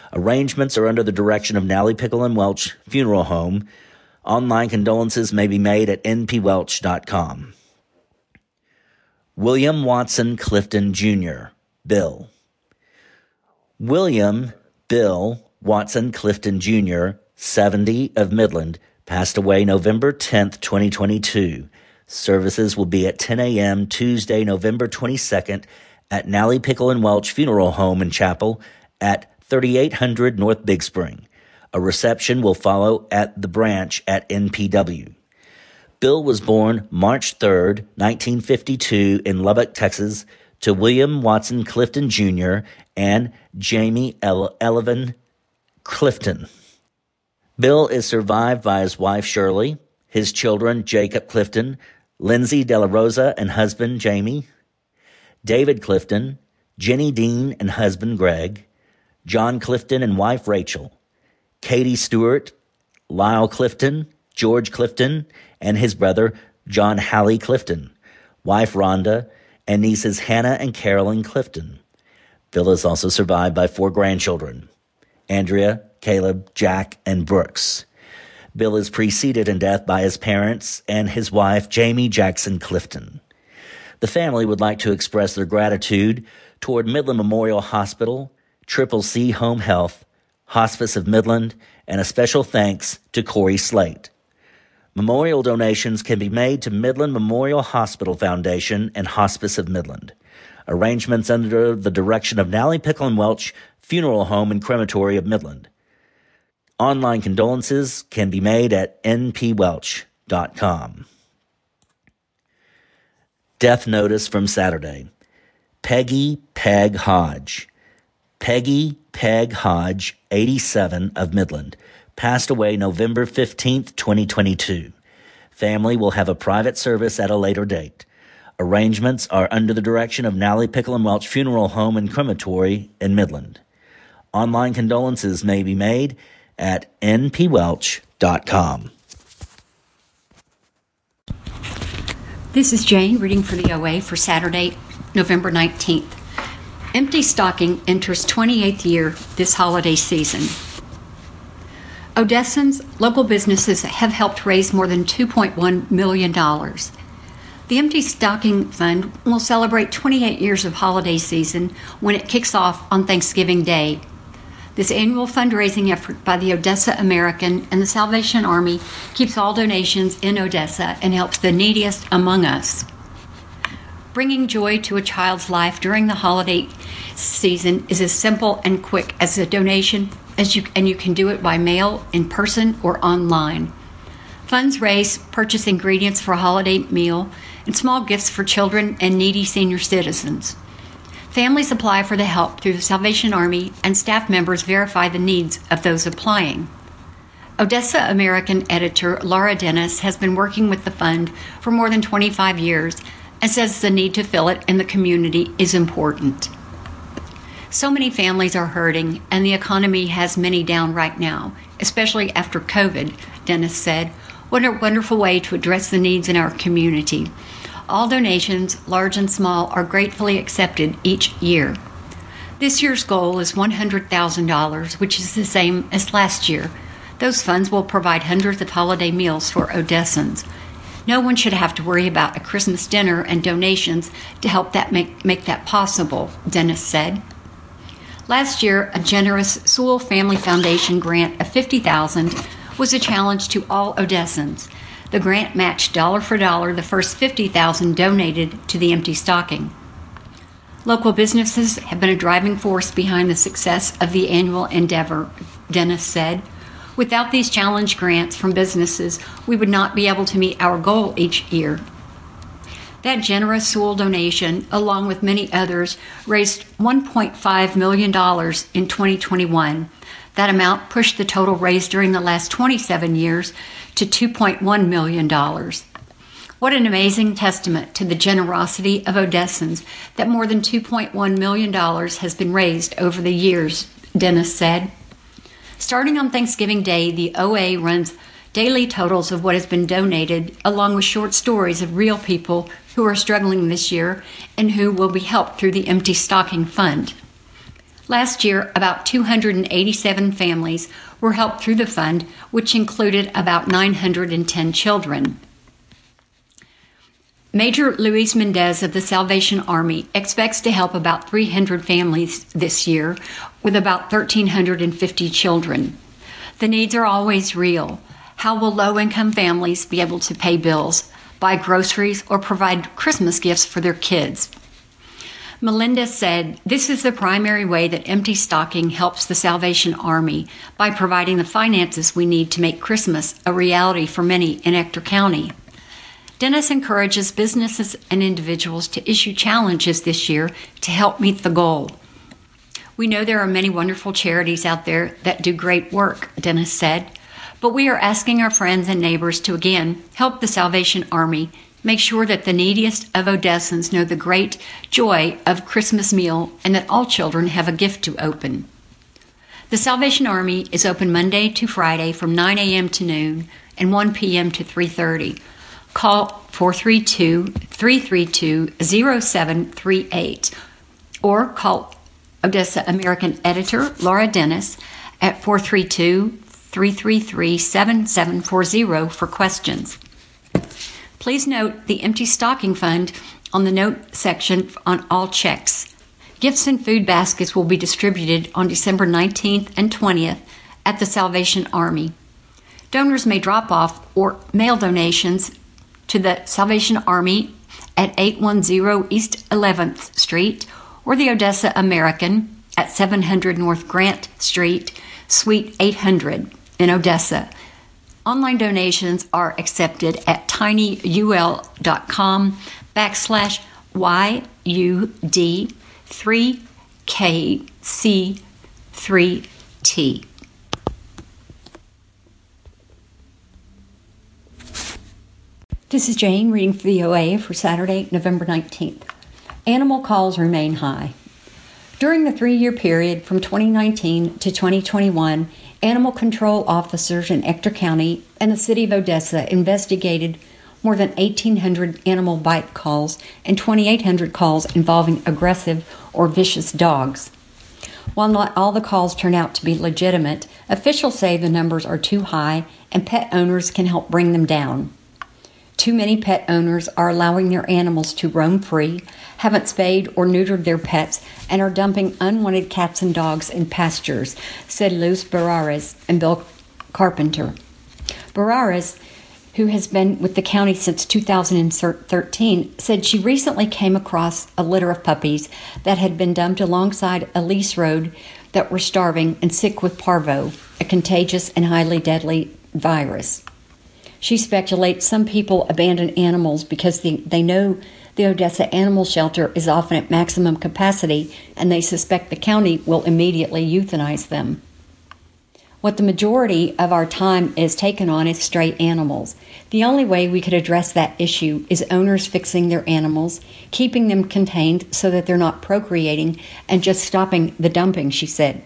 Arrangements are under the direction of Nally Pickle and Welch Funeral Home. Online condolences may be made at npwelch.com. William Watson Clifton Jr., Bill. William Bill Watson Clifton Jr., 70, of Midland, passed away November 10th, 2022. Services will be at 10 a.m. Tuesday, November 22nd at Nally Pickle and Welch Funeral Home and Chapel at 3800 North Big Spring. A reception will follow at the branch at NPW. Bill was born March 3rd, 1952 in Lubbock, Texas, to William Watson Clifton Jr. and Jamie Elvin Clifton. Bill is survived by his wife Shirley, his children Jacob Clifton, Lindsay De La Rosa and husband Jamie, David Clifton, Jenny Dean and husband Greg, John Clifton and wife Rachel, Katie Stewart, Lyle Clifton, George Clifton, and his brother John Halley Clifton, wife Rhonda, and nieces Hannah and Carolyn Clifton. Bill is also survived by 4 grandchildren, Andrea, Caleb, Jack, and Brooks. Bill is preceded in death by his parents and his wife, Jamie Jackson Clifton. The family would like to express their gratitude toward Midland Memorial Hospital, Triple C Home Health, Hospice of Midland, and a special thanks to Corey Slate. Memorial donations can be made to Midland Memorial Hospital Foundation and Hospice of Midland. Arrangements under the direction of Nally Pickle and Welch Funeral Home and Crematory of Midland. Online condolences can be made at npwelch.com. Death notice from Saturday. Peggy Peg Hodge. Peggy Peg Hodge, 87, of Midland, passed away November 15th, 2022. Family will have a private service at a later date. Arrangements are under the direction of Nally Pickle and Welch Funeral Home and Crematory in Midland. Online condolences may be made at npwelch.com. This is Jane reading for the OA for Saturday, November 19th. Empty Stocking enters 28th year this holiday season. Odessans, local businesses have helped raise more than $2.1 million. The Empty Stocking Fund will celebrate 28 years of holiday season when it kicks off on Thanksgiving Day. This annual fundraising effort by the Odessa American and the Salvation Army keeps all donations in Odessa and helps the neediest among us. Bringing joy to a child's life during the holiday season is as simple and quick as a donation, and you can do it by mail, in person, or online. Funds raised purchase ingredients for a holiday meal and small gifts for children and needy senior citizens. Families apply for the help through the Salvation Army, and staff members verify the needs of those applying. Odessa American editor Laura Dennis has been working with the fund for more than 25 years and says the need to fill it in the community is important. So many families are hurting, and the economy has many down right now, especially after COVID, Dennis said. What a wonderful way to address the needs in our community. All donations, large and small, are gratefully accepted each year. This year's goal is $100,000, which is the same as last year. Those funds will provide hundreds of holiday meals for Odessans. No one should have to worry about a Christmas dinner and donations to help that make that possible, Dennis said. Last year, a generous Sewell Family Foundation grant of $50,000 was a challenge to all Odessans. The grant matched dollar for dollar the first $50,000 donated to the Empty Stocking. Local businesses have been a driving force behind the success of the annual endeavor, Dennis said. Without these challenge grants from businesses, we would not be able to meet our goal each year. That generous Sewell donation, along with many others, raised $1.5 million in 2021. That amount pushed the total raised during the last 27 years to $2.1 million. What an amazing testament to the generosity of Odessans that more than $2.1 million has been raised over the years, Dennis said. Starting on Thanksgiving Day, the OA runs daily totals of what has been donated, along with short stories of real people who are struggling this year and who will be helped through the Empty Stocking Fund. Last year, about 287 families were helped through the fund, which included about 910 children. Major Luis Mendez of the Salvation Army expects to help about 300 families this year with about 1,350 children. The needs are always real. How will low-income families be able to pay bills, buy groceries, or provide Christmas gifts for their kids? Melinda said, "This is the primary way that Empty Stocking helps the Salvation Army by providing the finances we need to make Christmas a reality for many in Ector County." Dennis encourages businesses and individuals to issue challenges this year to help meet the goal. "We know there are many wonderful charities out there that do great work," Dennis said, "but we are asking our friends and neighbors to again help the Salvation Army make sure that the neediest of Odessans know the great joy of Christmas meal and that all children have a gift to open." The Salvation Army is open Monday to Friday from 9 a.m. to noon and 1 p.m. to 3:30. Call 432-332-0738 or call Odessa American editor Laura Dennis at 432-333-7740 for questions. Please note the Empty Stocking Fund on the note section on all checks. Gifts and food baskets will be distributed on December 19th and 20th at the Salvation Army. Donors may drop off or mail donations to the Salvation Army at 810 East 11th Street or the Odessa American at 700 North Grant Street, Suite 800 in Odessa. Online donations are accepted at tinyurl.com/YUD3KC3T. This is Jane reading for the OA for Saturday, November 19th. Animal calls remain high. During the 3-year period from 2019 to 2021, animal control officers in Ector County and the city of Odessa investigated more than 1,800 animal bite calls and 2,800 calls involving aggressive or vicious dogs. While not all the calls turn out to be legitimate, officials say the numbers are too high and pet owners can help bring them down. Too many pet owners are allowing their animals to roam free, haven't spayed or neutered their pets, and are dumping unwanted cats and dogs in pastures, said Luz Barrares and Bill Carpenter. Barrares, who has been with the county since 2013, said she recently came across a litter of puppies that had been dumped alongside a lease road that were starving and sick with parvo, a contagious and highly deadly virus. She speculates some people abandon animals because they know the Odessa Animal Shelter is often at maximum capacity and they suspect the county will immediately euthanize them. What the majority of our time is taken on is stray animals. The only way we could address that issue is owners fixing their animals, keeping them contained so that they're not procreating, and just stopping the dumping, she said.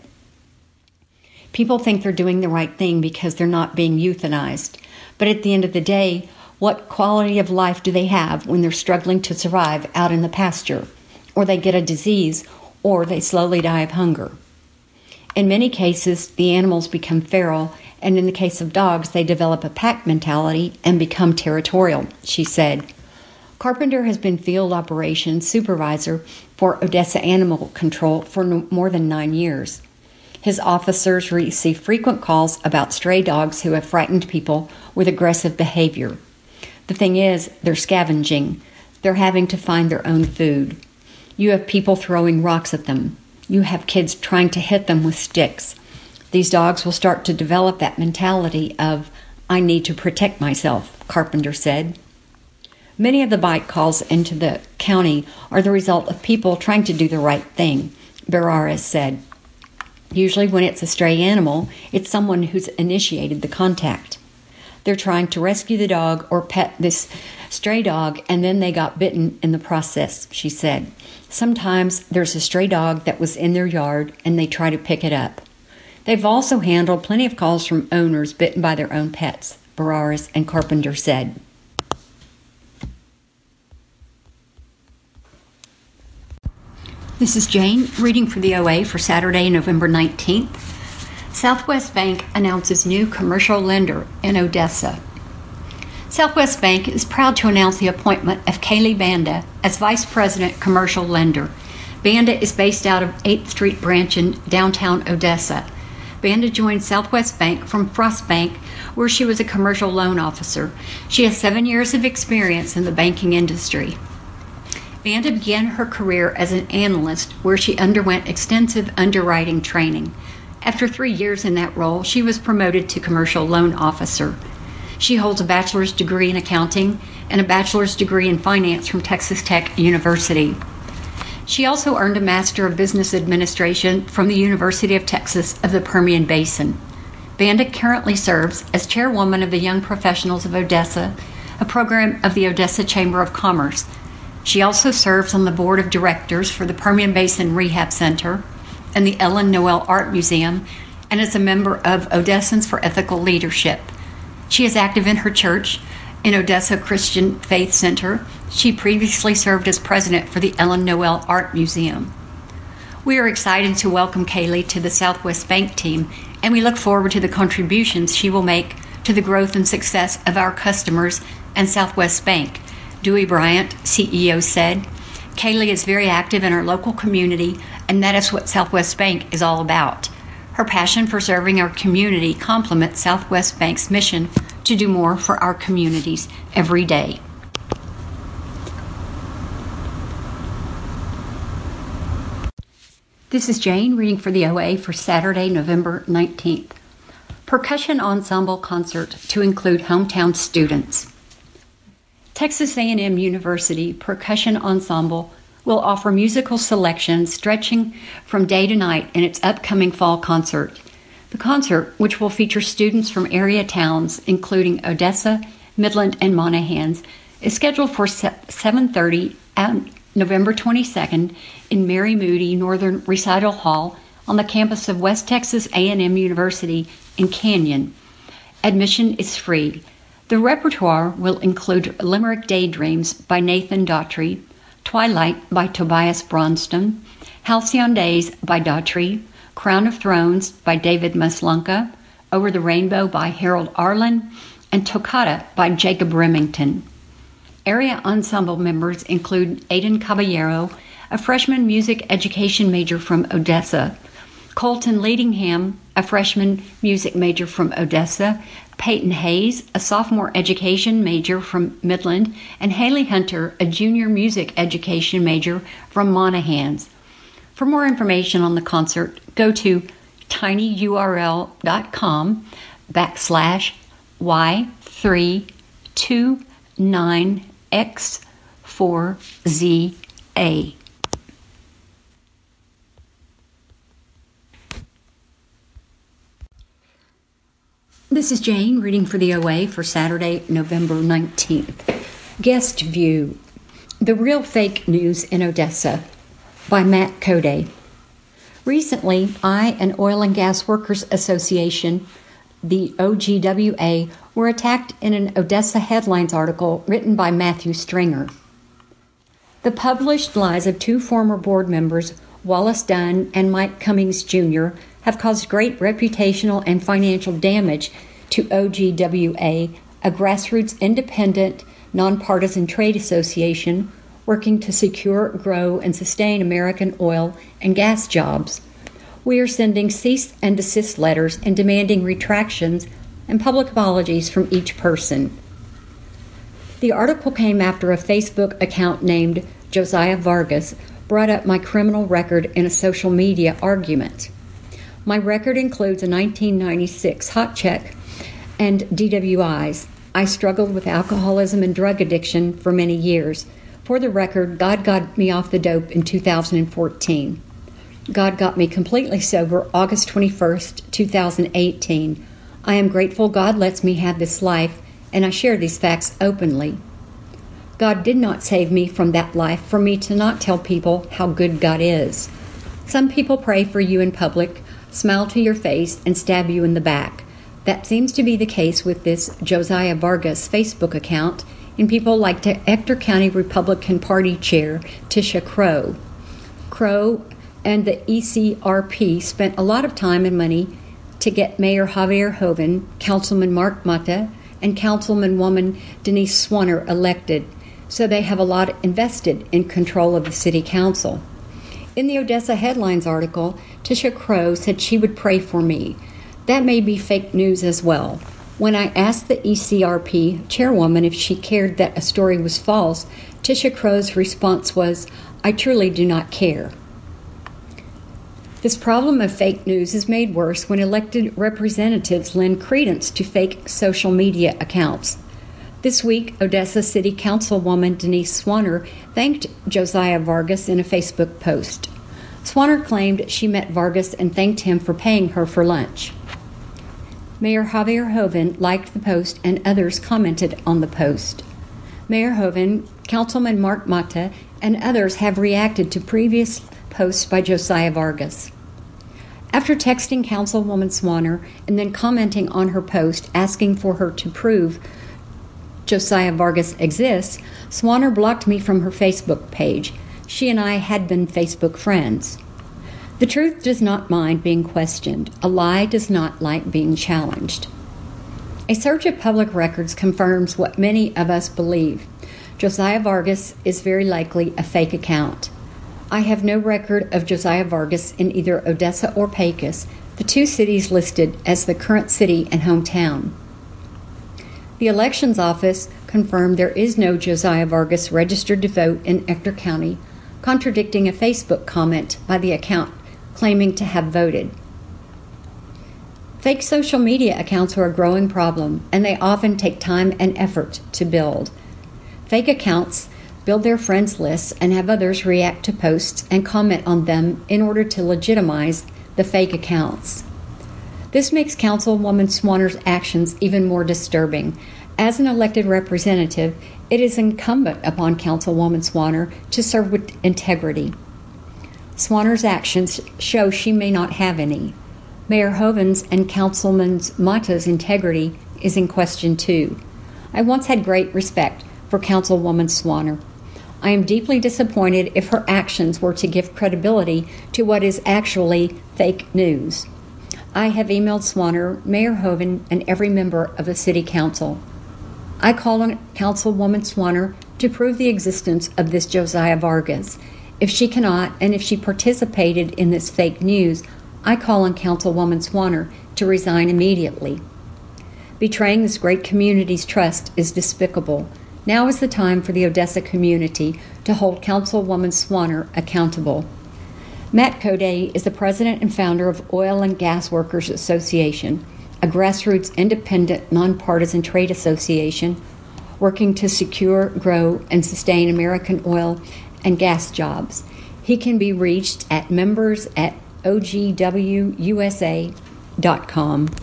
People think they're doing the right thing because they're not being euthanized. But at the end of the day, what quality of life do they have when they're struggling to survive out in the pasture, or they get a disease, or they slowly die of hunger? In many cases, the animals become feral, and in the case of dogs, they develop a pack mentality and become territorial, she said. Carpenter has been field operations supervisor for Odessa Animal Control for more than 9 years. His officers receive frequent calls about stray dogs who have frightened people with aggressive behavior. The thing is, they're scavenging. They're having to find their own food. You have people throwing rocks at them. You have kids trying to hit them with sticks. These dogs will start to develop that mentality of, I need to protect myself, Carpenter said. Many of the bite calls into the county are the result of people trying to do the right thing, Barrares said. Usually when it's a stray animal, it's someone who's initiated the contact. They're trying to rescue the dog or pet this stray dog, and then they got bitten in the process, she said. Sometimes there's a stray dog that was in their yard, and they try to pick it up. They've also handled plenty of calls from owners bitten by their own pets, Barrares and Carpenter said. This is Jane reading for the OA for Saturday, November 19th. Southwest Bank announces new commercial lender in Odessa. Southwest Bank is proud to announce the appointment of Kaylee Banda as Vice President Commercial Lender. Banda is based out of 8th Street branch in downtown Odessa. Banda joined Southwest Bank from Frost Bank, where she was a commercial loan officer. She has 7 years of experience in the banking industry. Banda began her career as an analyst, where she underwent extensive underwriting training. After 3 years in that role, she was promoted to commercial loan officer. She holds a bachelor's degree in accounting and a bachelor's degree in finance from Texas Tech University. She also earned a Master of Business Administration from the University of Texas of the Permian Basin. Banda currently serves as chairwoman of the Young Professionals of Odessa, a program of the Odessa Chamber of Commerce. She also serves on the board of directors for the Permian Basin Rehab Center and the Ellen Noel Art Museum, and is a member of Odessans for Ethical Leadership. She is active in her church, in Odessa Christian Faith Center. She previously served as president for the Ellen Noel Art Museum. We are excited to welcome Kaylee to the Southwest Bank team, and we look forward to the contributions she will make to the growth and success of our customers and Southwest Bank. Dewey Bryant, CEO, said, "Kaylee is very active in our local community, and that is what Southwest Bank is all about." Her passion for serving our community complements Southwest Bank's mission to do more for our communities every day. This is Jane reading for the OA for Saturday, November 19th. Percussion Ensemble Concert to include hometown students. Texas A&M University Percussion Ensemble will offer musical selections stretching from day to night in its upcoming fall concert. The concert, which will feature students from area towns including Odessa, Midland, and Monahans, is scheduled for 7:30 on November 22nd in Mary Moody Northern Recital Hall on the campus of West Texas A&M University in Canyon. Admission is free. The repertoire will include Limerick Daydreams by Nathan Daughtry, Twilight by Tobias Bronston, Halcyon Days by Daughtry, Crown of Thrones by David Maslanka, Over the Rainbow by Harold Arlen, and Toccata by Jacob Remington. Area ensemble members include Aiden Caballero, a freshman music education major from Odessa, Colton Leadingham, a freshman music major from Odessa, Peyton Hayes, a sophomore education major from Midland, and Haley Hunter, a junior music education major from Monahans. For more information on the concert, go to tinyurl.com/y329x4za. This is Jane reading for the OA for Saturday, November 19th. Guest View: The Real Fake News in Odessa by Matt Code. Recently, I and Oil and Gas Workers Association, the OGWA, were attacked in an Odessa Headlines article written by Matthew Stringer. The published lies of two former board members, Wallace Dunn and Mike Cummings Jr., have caused great reputational and financial damage to OGWA, a grassroots independent, nonpartisan trade association working to secure, grow, and sustain American oil and gas jobs. We are sending cease and desist letters and demanding retractions and public apologies from each person. The article came after a Facebook account named Josiah Vargas brought up my criminal record in a social media argument. My record includes a 1996 hot check and DWIs. I struggled with alcoholism and drug addiction for many years. For the record, God got me off the dope in 2014. God got me completely sober August 21st, 2018. I am grateful God lets me have this life, and I share these facts openly. God did not save me from that life for me to not tell people how good God is. Some people pray for you in public, smile to your face, and stab you in the back. That seems to be the case with this Josiah Vargas Facebook account and people like Ector County Republican Party Chair Tisha Crow. Crow and the ECRP spent a lot of time and money to get Mayor Javier Hoven, Councilman Mark Mata, and Councilwoman Denise Swanner elected, so they have a lot invested in control of the city council. In the Odessa Headlines article, Tisha Crow said she would pray for me. That may be fake news as well. When I asked the ECRP chairwoman if she cared that a story was false, Tisha Crow's response was, "I truly do not care." This problem of fake news is made worse when elected representatives lend credence to fake social media accounts. This week, Odessa City Councilwoman Denise Swanner thanked Josiah Vargas in a Facebook post. Swanner claimed she met Vargas and thanked him for paying her for lunch. Mayor Javier Hoven liked the post and others commented on the post. Mayor Hoven, Councilman Mark Mata, and others have reacted to previous posts by Josiah Vargas. After texting Councilwoman Swanner and then commenting on her post asking for her to prove Josiah Vargas exists, Swanner blocked me from her Facebook page. She and I had been Facebook friends. The truth does not mind being questioned. A lie does not like being challenged. A search of public records confirms what many of us believe. Josiah Vargas is very likely a fake account. I have no record of Josiah Vargas in either Odessa or Pecos, the two cities listed as the current city and hometown. The Elections Office confirmed there is no Josiah Vargas registered to vote in Ector County, contradicting a Facebook comment by the account claiming to have voted. Fake social media accounts are a growing problem, and they often take time and effort to build. Fake accounts build their friends lists and have others react to posts and comment on them in order to legitimize the fake accounts. This makes Councilwoman Swanner's actions even more disturbing. As an elected representative, it is incumbent upon Councilwoman Swanner to serve with integrity. Swanner's actions show she may not have any. Mayor Hoven's and Councilman Mata's integrity is in question too. I once had great respect for Councilwoman Swanner. I am deeply disappointed if her actions were to give credibility to what is actually fake news. I have emailed Swanner, Mayor Hoven, and every member of the City Council. I call on Councilwoman Swanner to prove the existence of this Josiah Vargas. If she cannot, and if she participated in this fake news, I call on Councilwoman Swanner to resign immediately. Betraying this great community's trust is despicable. Now is the time for the Odessa community to hold Councilwoman Swanner accountable. Matt Code is the president and founder of Oil and Gas Workers Association, a grassroots independent nonpartisan trade association working to secure, grow, and sustain American oil and gas jobs. He can be reached at members@ogwusa.com.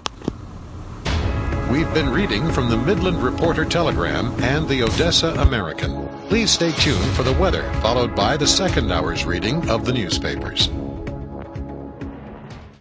We've been reading from the Midland Reporter Telegram and the Odessa American. Please stay tuned for the weather, followed by the second hour's reading of the newspapers.